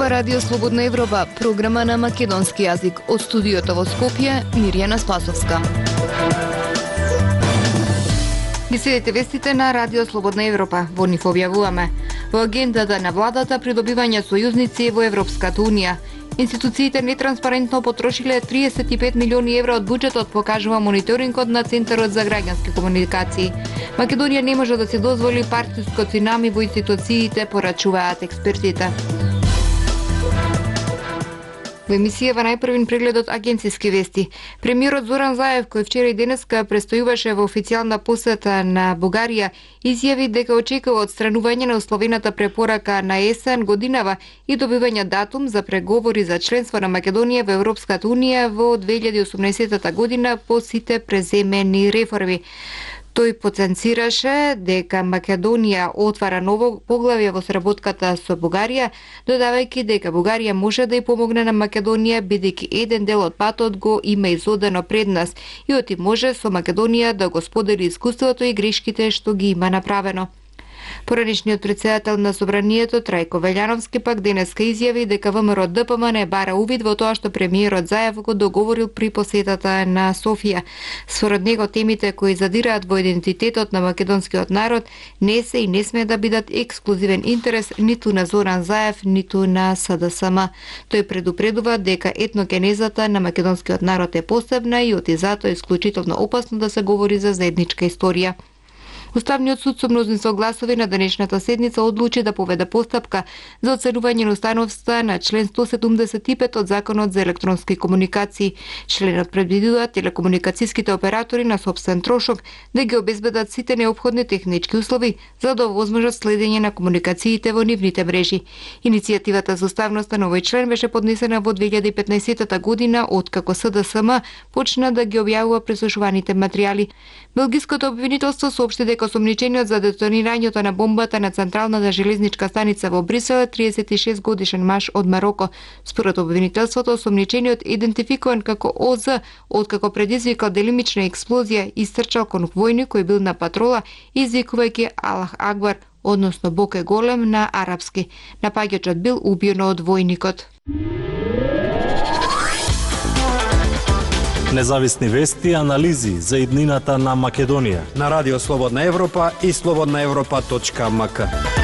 Радио Слободна Европа, програма на македонски јазик. Од студиото во Скопје, Мирјана Спасовска. Ги следите вестите на Радио Слободна Европа. Во нив објавуваме: во агендата на владата придобивање сојузници во Европската Унија. Институциите нетранспарентно потрошиле 35 милиони евра од буџетот, покажува мониторингот на Центарот за граѓански комуникации. Македонија не може да се дозволи партиско цунами во институциите, порачуваат експертите. Во емисијава најпрвин прегледот агенциски вести. Премиерот Зоран Заев, кој вчера и денеска престојуваше во официјална посета на Бугарија, изјави дека очекува отстранување на условената препорака на есен годинава и добивање датум за преговори за членство на Македонија во Европската Унија во 2018 година по сите преземени реформи. Тој потенцираше дека Македонија отвара ново поглавје во сработката со Бугарија, додавајќи дека Бугарија може да ја помогне на Македонија, бидејќи еден дел од патот го има изодено пред нас и оти може со Македонија да го сподели искуството и грешките што ги има направено. Поранешниот председател на Собранието Трајко Велјановски пак денеска изјави дека ВМРО ДПМН не бара увид во тоа што премиерот Заев го договорил при посетата на Софија. Според него темите кои задираат во идентитетот на македонскиот народ не се и не смее да бидат ексклузивен интерес ниту на Зоран Заев, ниту на СДСМ. Тој предупредува дека етногенезата на македонскиот народ е посебна и оти затоа е исклучително опасно да се говори за заедничка историја. Уставниот суд со мнозинство гласови на денешната седница одлучи да поведе постапка за оценување на уставноста на член 175 од Законот за електронски комуникации. Членот предвидува телекомуникацијските оператори на сопствен трошок да ги обезбедат сите неопходни технички услови за да овозможат следење на комуникациите во нивните мрежи. Иницијативата за уставноста на овој член беше поднесена во 2015 година, откако СДСМ почна да ги објавува преслушуваните материјали. Белгиското обвинителство соопшти дека осомничениот за детонирањето на бомбата на централната железничка станица во Брисел е 36 годишен маж од Мароко. Според обвинителството, осомничениот идентификуван како ОЗ, откако предизвикал делимична експлозија и стрчал кон војник кој бил на патрола, извикувајќи Аллах Акбар, односно Бог е голем на арапски. Напаѓачот бил убиен од војникот. Независни вести и анализи за иднината на Македонија на Радио Слободна Европа и slobodnaevropa.mk.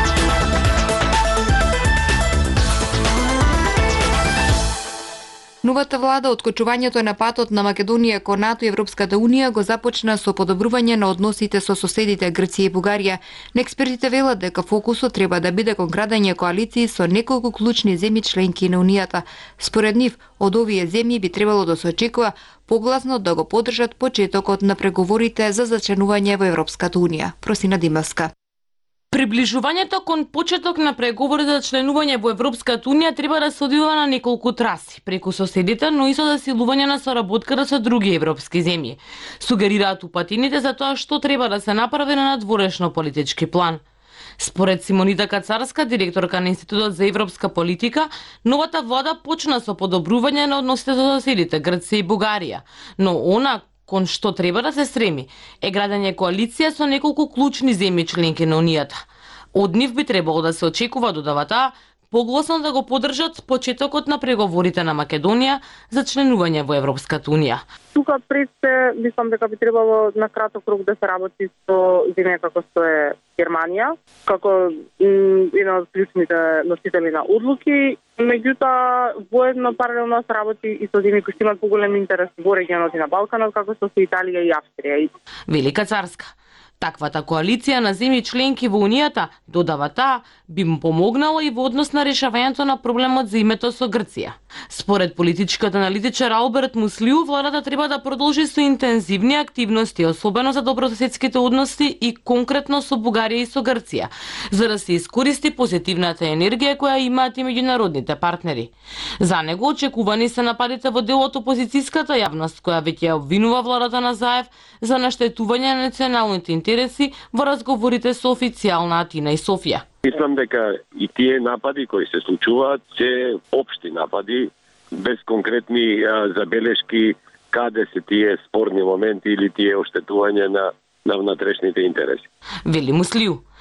Новата влада откочувањето на патот на Македонија кон НАТО и Европската Унија го започна со подобрување на односите со соседите Грција и Бугарија. Но експертите велат дека фокусот треба да биде кон градење коалиции со неколку клучни земји членки на Унијата. Според нив, од овие земји би требало да се очекува погласно да го поддржат почетокот на преговорите за зачленување во Европската Унија. Просина Димовска. Приближувањето кон почеток на преговори за членување во Европската Унија треба да се одвива на неколку траси, преку соседите, но и со засилување на соработката со други европски земји. Сугерираат упатините за тоа што треба да се направи на надворешно политички план. Според Симонита Кацарска, директорка на Институтот за европска политика, новата влада почна со подобрување на односите со соседите Грција и Бугарија, но она кон што треба да се стреми е градење коалиција со неколку клучни земји членки на Унијата. Од нив би требало да се очекува додавата погласно да го поддржат почетокот на преговорите на Македонија за членување во Европската Унија. Тука пред се, мислам дека би требало на краток рок да се работи со земја како што е Германија, како една од клучните носители на одлуки. Меѓутоа, воедно паралелно се работи и со земји кои што имаат поголем интерес во регионот и на Балканот, како што се Италија и Австрија. Велика Царска. Таквата коалиција на земји членки во Унијата, додава таа, би му помогнала и во однос на решавањето на проблемот за името со Грција. Според политичкиот аналитичар Алберт Муслиу, владата треба да продолжи со интензивни активности, особено за добрососедските односи и конкретно со Бугарија и со Грција, за да се искористи позитивната енергија која имаат и меѓународните партнери. За него очекувани се нападите во дел од опозицијската јавност, која веќе обвинува владата на Заев за наштетување на националните интереси во разговорите со официјална Атина и Софија. Мислам дека и тие напади кои се случуваат се општи напади, без конкретни забелешки каде се тие спорни моменти или тие оштетување на внатрешните интереси. Вели Муслиу.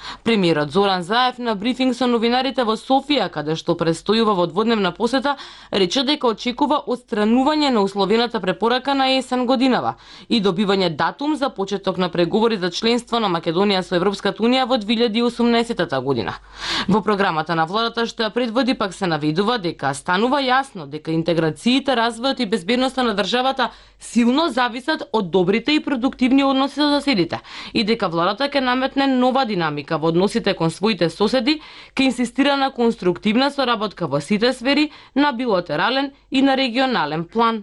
Премиерот Зоран Заев на брифинг со новинарите во Софија, каде што престојува во дводневна посета, рече дека очекува отстранување на условената препорака на есен годинава и добивање датум за почеток на преговори за членство на Македонија со Европската унија во 2018 година. Во програмата на владата што ја предводи пак се наведува дека станува јасно дека интеграциите, развојот и безбедноста на државата силно зависат од добрите и продуктивни односи со соседите и дека владата ќе наметне нова динамика во односите кон своите соседи, ќе инсистира на конструктивна соработка во сите сфери, на билатерален и на регионален план.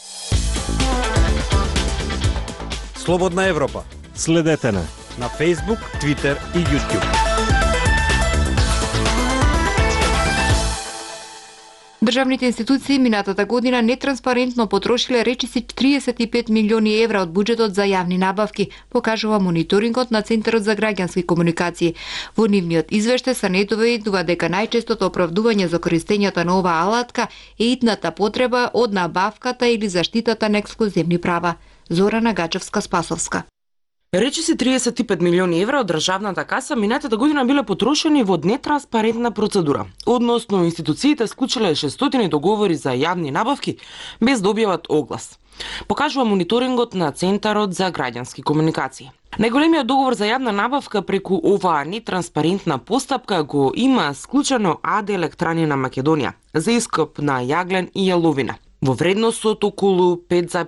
Слободна Европа. Следете на Facebook, Twitter и YouTube. Државните институции минатата година нетранспарентно потрошиле речиси 35 милиони евра од буџетот за јавни набавки, покажува мониторингот на Центарот за граѓански комуникации. Во нивниот извештај се наведува дека најчестото оправдување за користењето на оваа алатка е итната потреба од набавката или заштитата на ексклузивни права. Зорана Гачевска-Спасовска. Речиси 35 милиони евра од државната каса минатата година биле потрошени во нетранспарентна процедура, односно институциите склучиле 600 договори за јавни набавки без да објават оглас. Покажува мониторингот на Центарот за граѓански комуникации. Најголемиот договор за јавна набавка преку оваа нетранспарентна постапка го има склучено АД Електрани на Македонија за ископ на јаглен и јаловина во вредност од околу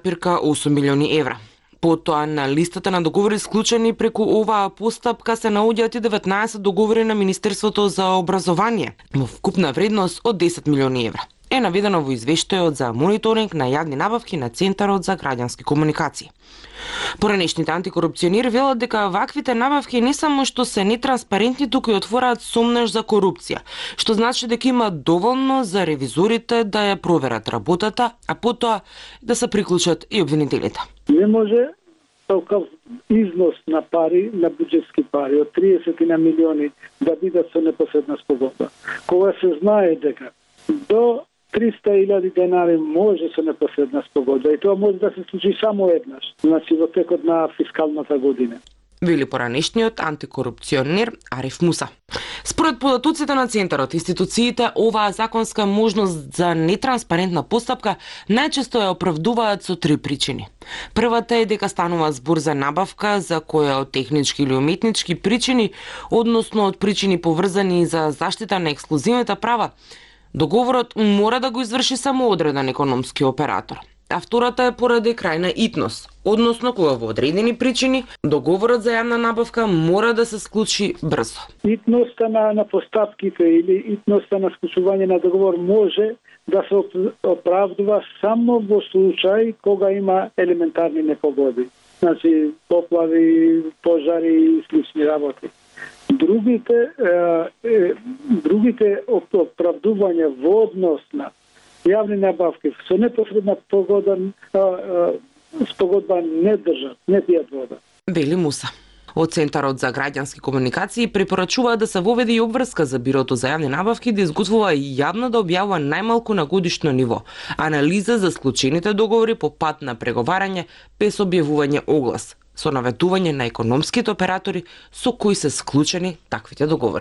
5,8 милиони евра. Потоа на листата на договори склучени преку оваа постапка се наоѓаат и 19 договори на Министерството за образование во вкупна вредност од 10 милиони евра. Е наведено во извештајот за мониторинг на јавни набавки на Центарот за граѓански комуникации. Поранешните антикорупционери велат дека ваквите набавки не само што се нетранспарентни, туку и отвораат сомнеж за корупција, што значи дека има доволно за ревизорите да ја проверат работата, а потоа да се приклучат и обвинителите. Не може такав износ на пари, на буџетски пари од 30 на милиони да бидат со непосредна спогодба. Кога се знае дека до 300.000 денари може со непосредна спогодба и тоа може да се случи само еднаш, значи во текот на фискалната година. Вели поранешниот антикорупционер Ариф Муса. Според податоците на Центарот, институциите оваа законска можност за нетранспарентна постапка најчесто ја оправдуваат со 3 причини. Првата е дека станува збор за набавка за која од технички или уметнички причини, односно од причини поврзани за заштита на ексклузивните права, договорот мора да го изврши само одреден економски оператор. А втората е поради крајна итност, односно кога во одредени причини договорот за јавна набавка мора да се склучи брзо. Итноста на постапките или итноста на склучување на договор може да се оправдува само во случај кога има елементарни непогоди, значи поплави, пожари и слични работи. Другите оправдувања во однос на јавни набавки со непосредна спогодба не држат, не пијат вода. Вели Муса. Од Центарот за граѓански комуникации препорачува да се воведе и обврска за Бирото за јавни набавки да изготвува и јавно да објавува најмалку на годишно ниво анализа за склучените договори по пат на преговарање без објавување оглас, со наветување на економските оператори со кои се склучени таквите договори.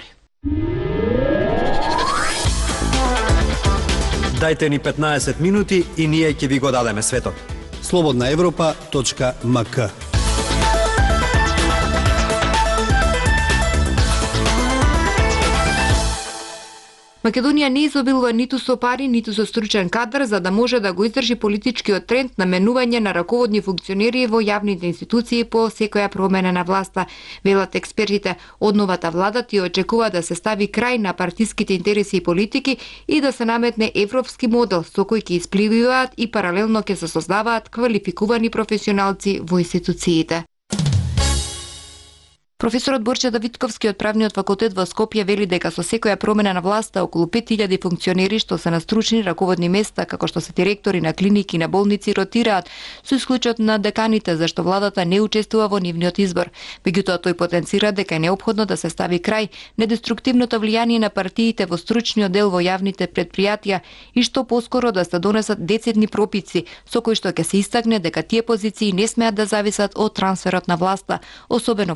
Дајте ни 15 минути и ние ќе ви го дадеме светот. slobodnaevropa.mk Македонија не изобилува ниту со пари, ниту со стручен кадар за да може да го издржи политичкиот тренд на менување на раководни функционери во јавните институции по секоја промена на власта. Велат експертите, од новата влада ти очекува да се стави крај на партиските интереси и политики и да се наметне европски модел со кој ќе испливуваат и паралелно ќе се создаваат квалификувани професионалци во институциите. Професорот Борче Давидковски од Правниот факултет во Скопје вели дека со секоја промена на власта околу 5000 функционери што се на стручни раководни места, како што се директори на клиники и на болници, ротираат, со исклучок на деканите, зашто владата не учествува во нивниот избор. Меѓутоа тој потенцира дека е неопходно да се стави крај на деструктивното влијание на партиите во стручниот дел во јавните предпријатија и што поскоро да се донесат децидни прописи со кои што ќе се истакне дека тие позиции не смеат да зависат од трансферот на власта, особено во клиники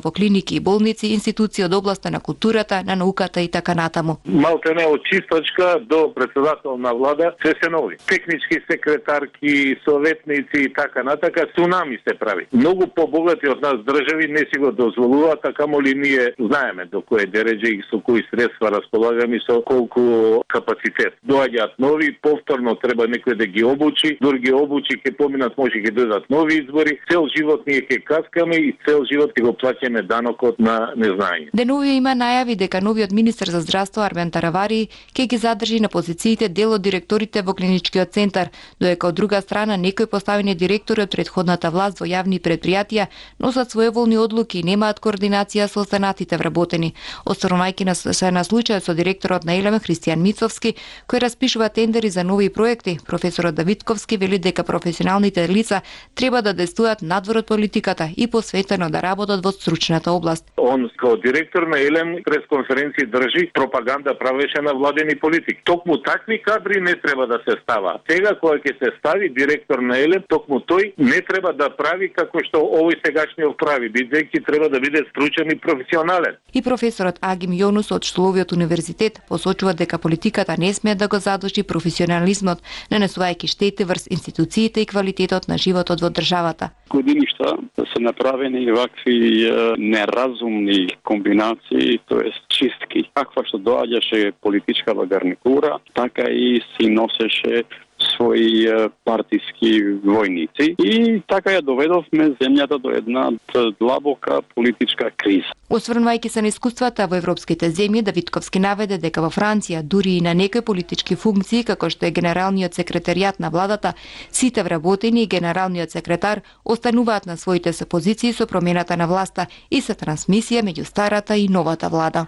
уклучувајќи и болници, институции од областа на културата, на науката и така натаму. Малтене од чистачка до председател на влада се нови. Технички секретарки, советници и така натака, цунами се прави. Многу побогати од нас држави не си го дозволуваат, а камоли ние знаеме до кое дереđe и со кои средства располагаме, со колку капацитет. Доаѓаат нови, повторно треба некој да ги обучи, дори ги обучи, ќе поминат, може ќе дојдат нови избори, цел живот ние ќе каскаме и цел живот ќе го плаќаме данокот на незнање. Денови има најави дека новиот министер за здравство Армен Таравари ќе ги задржи на позициите дел од директорите во клиничкиот центар, додека од друга страна некои поставени директори од претходната власт во јавни предпријатија носат своеволни одлуки и немаат координација со останатите вработени. Остварувајќи се на случајот со директорот на Елем Христијан Мицовски, кој распишува тендери за нови проекти, професорот Давидковски вели дека професионалните лица треба да действуваат надвор од политиката и посветено да работат во стручната област. Он како директор на Елем пресконференции држи, пропаганда правеше на владени политики. Токму такви кадри не треба да се става. Сега кога ќе се стави директор на Елем, токму тој не треба да прави како што овој сегашниот прави, бидејќи треба да биде стручен и професионален. И професорот Агим Јонус од Штоловиот универзитет посочува дека политиката не смее да го задуши професионализмот, нанесувајќи штети врз институциите и квалитетот на животот во државата. Годиништа се направени вакви неразумни комбинации, тоест чистки. Каква што доаѓаше политичкава гарнитура, така и си носеше своји партиски војници и така ја доведовме земјата до една длабока политичка криза. Осврнувајќи се на искуствата во европските земји, Давидковски наведе дека во Франција, дури и на некои политички функции, како што е генералниот секретаријат на владата, сите вработени и генералниот секретар остануваат на своите се позиции со промената на власта и се трансмисија меѓу старата и новата влада.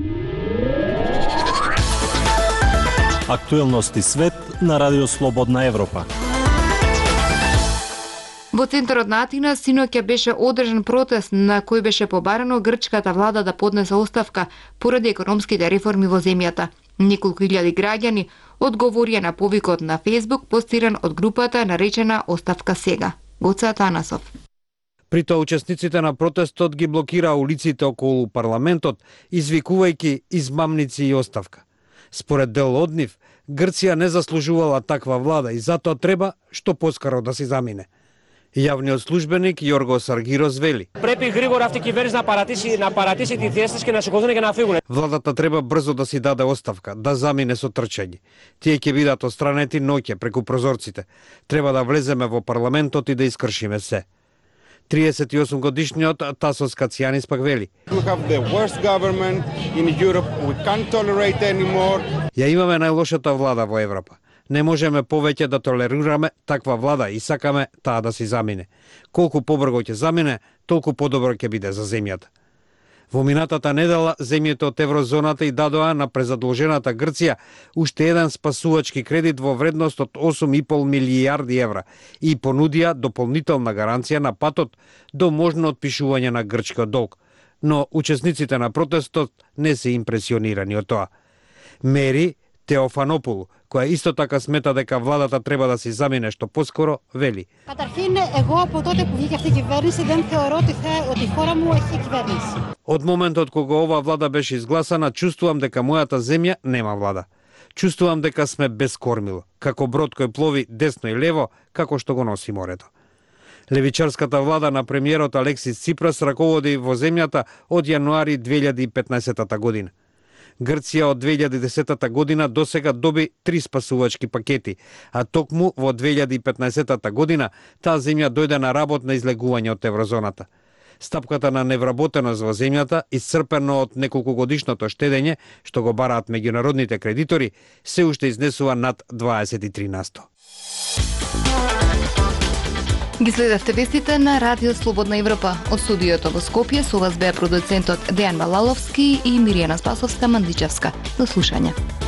Актуелности свет на Радио Слободна Европа. Во центарот на Атина синоќа беше одржан протест на кој беше побарано грчката влада да поднесе оставка поради економските реформи во земјата. Неколку илјади граѓани одговорија на повикот на Facebook постиран од групата наречена Оставка сега. Гоце Атанасов. При тоа учесниците на протестот ги блокираа улиците околу парламентот, извикувајќи измамници и оставка. Според дел од нив, Грција не заслужувала таква влада и затоа треба што поскоро да се замине. Јавниот службеник Јоргос Аргирос вели: Препи григора авти киверис на паратиси ти тестиш ке на шикозоне ке на фигуне. Владата треба брзо да си даде оставка, да замине со трчање. Тие ќе бидат отстранети ноќе преку прозорците. Треба да влеземе во парламентот и да искршиме се. 38 годишниот Тасос Кацијанис пак вели: Ја имаме најлошата влада во Европа. Не можеме повеќе да толерираме таква влада и сакаме таа да си замине. Колку побрзо ќе замине, толку подобро ќе биде за земјата. Во минатата недела земјите од еврозоната и дадоа на презадолжената Грција уште еден спасувачки кредит во вредност од 8,5 милијарди евра и понудија дополнителна гаранција на патот до можно отпишување на грчкиот долг. Но учесниците на протестот не се импресионирани од тоа. Мери Теофанопулу, која исто така смета дека владата треба да се замине што поскоро, вели: Од моментот кога оваа влада беше изгласана, чувствувам дека мојата земја нема влада. Чувствувам дека сме без кормило, како брод кој плови десно и лево, како што го носи морето. Левичарската влада на премиерот Алексис Ципрас раководи во земјата од јануари 2015 година. Грција од 2010 година досега доби 3 спасувачки пакети, а токму во 2015 година таа земја дојде на работно излегување од еврозоната. Стапката на невработеност во земјата, исцрпено од неколку годишното штедење што го бараат меѓународните кредитори, се уште изнесува над 23%. Ги следевте вестите на Радио Слободна Европа. Од студиото во Скопје со вас беа продуцентот Дејан Балаловски и Миријана Спасовска-Мандичевска. До слушање.